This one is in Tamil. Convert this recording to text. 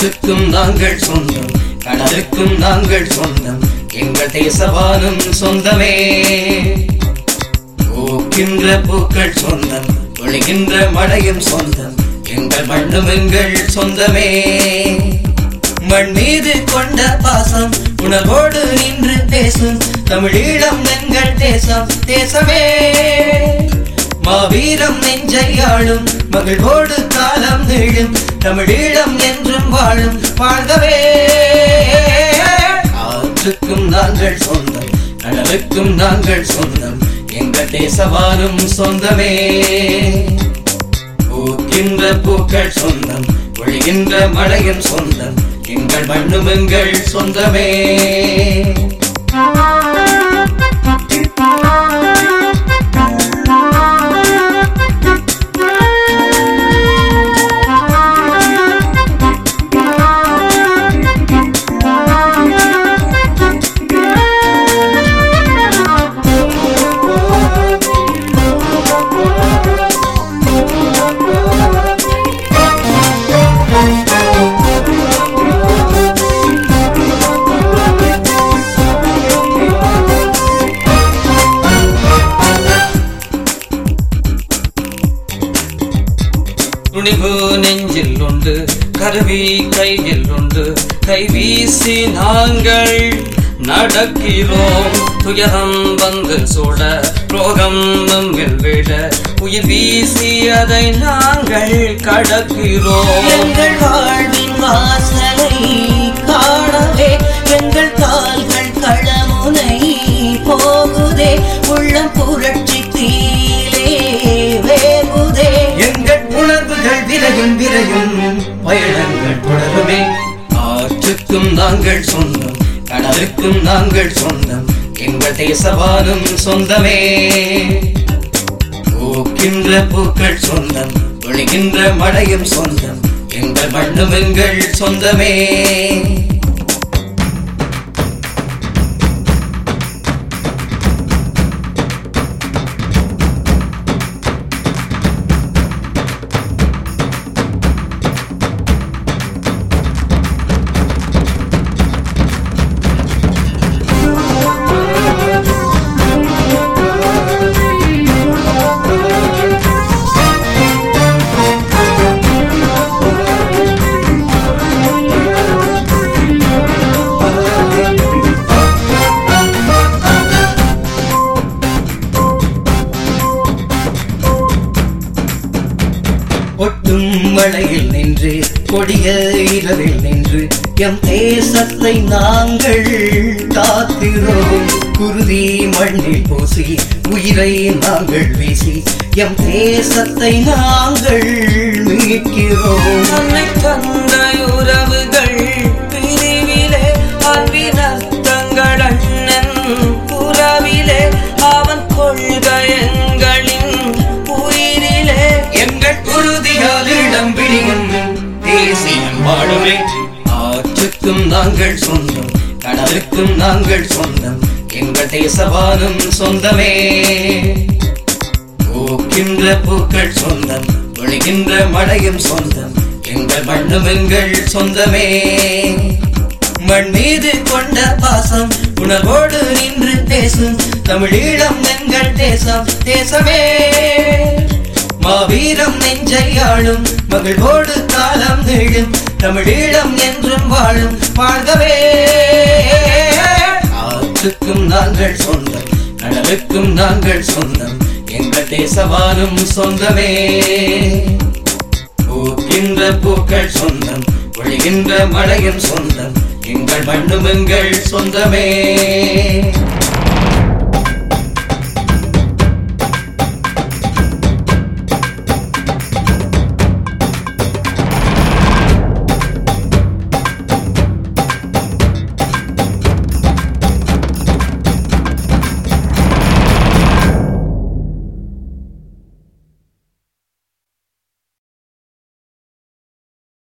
காற்றுக்கும் நாங்கள் சொந்தம், கடலுக்கும் நாங்கள் சொந்தம், எங்கள் தேசவானும் சொந்தமே. பூக்கின்ற பூக்கள் சொந்தம், பொழிகின்ற மழையும் சொந்தம், எங்கள் மண்ணும் எங்கள் சொந்தமே. மண் மீது கொண்ட பாசம் உணர்வோடு நின்று பேசும் தமிழீழம் எங்கள் தேசம், தேசமே. மாவீரம் நெஞ்சையாளும் மகிழ்வோடு காலம் நீளும் தமிழீழம் என்றும் வாழும், வாழ்கவே. காற்றுக்கும் நாங்கள் சொந்தம், கடலுக்கும் நாங்கள் சொந்தம், எங்கள் தேசவானும் சொந்தமே. பூக்கின்ற பூக்கள் சொந்தம், பொழிகின்ற மழையும் சொந்தம், எங்கள் மண்ணும் எங்கள் சொந்தமே. துணிவு நெஞ்சில் உண்டு, கருவி கையில் உண்டு, கைவீசி நாங்கள் நடக்கிறோம். துயரம் வந்து சூட, ரோகம் நம்மில் விட, உயிர் வீசி அதை நாங்கள் கடக்கிறோம். எங்கள் வாழ்வின் வாசலை காணவே எங்கள் கால்கள் களமுனை போகுதே, உள்ளம் புரட்சி தீலே வேகுதே. எங்கள் உணர்வுகள் விரையும் விரையும் பயணங்கள் தொடருமே. காற்றுக்கும் நாங்கள் சொந்தம், கடலுக்கும் நாங்கள் சொந்தம், எங்கள் தேசவானும் சொந்தமே. பூக்கின்ற பூக்கள் சொந்தம், பொழிகின்ற மழையும் சொந்தம், எங்கள் மண்ணும் எங்கள் சொந்தமே. ஒட்டும் மழையில் நின்று, கொடிய இரவில் நின்று, எம் தேசத்தை நாங்கள் காக்கிறோம். குருதி மண்ணில் பூசி, உயிரை நாங்கள் வீசி, எம் தேசத்தை நாங்கள் மீட்கிறோம். நம்மை தந்த உறவுகள் பிரிவிலே, அன்பின் அர்த்தங்கள் அண்ணன் புறவிலே, அவன் கொள்கை எங்களின் உயிரிலே. எங்கள் உறுதியால் இடம் பிடியும் தேசியம் வாழுமே. ஆற்றுக்கும் நாங்கள் சொந்தம், கடலுக்கும் நாங்கள் சொந்தம், எங்கள் தேசவானும் சொந்தமே. பூக்கின்ற பூக்கள் சொந்தம், பொழிகின்ற மழையும் சொந்தம், எங்கள் மண்ணும் எங்கள் சொந்தமே. மண் மீது கொண்ட பாசம் உணர்வோடு நின்று பேசும் தமிழீழம் எங்கள் தேசம், தேசமே. மாவீரம் நெஞ்சையாளும் மகிழ்வோடு காலம் நீளும் தமிழீழம் என்றும் வாழும், வாழ்கவே. காற்றுக்கும் நாங்கள் சொந்தம், கடலுக்கும் நாங்கள் சொந்தம், எங்கள் தேசவானும் சொந்தமே. பூக்கின்ற பூக்கள் சொந்தம், பொழிகின்ற மழையும் சொந்தம், எங்கள் மண்ணும் எங்கள் சொந்தமே.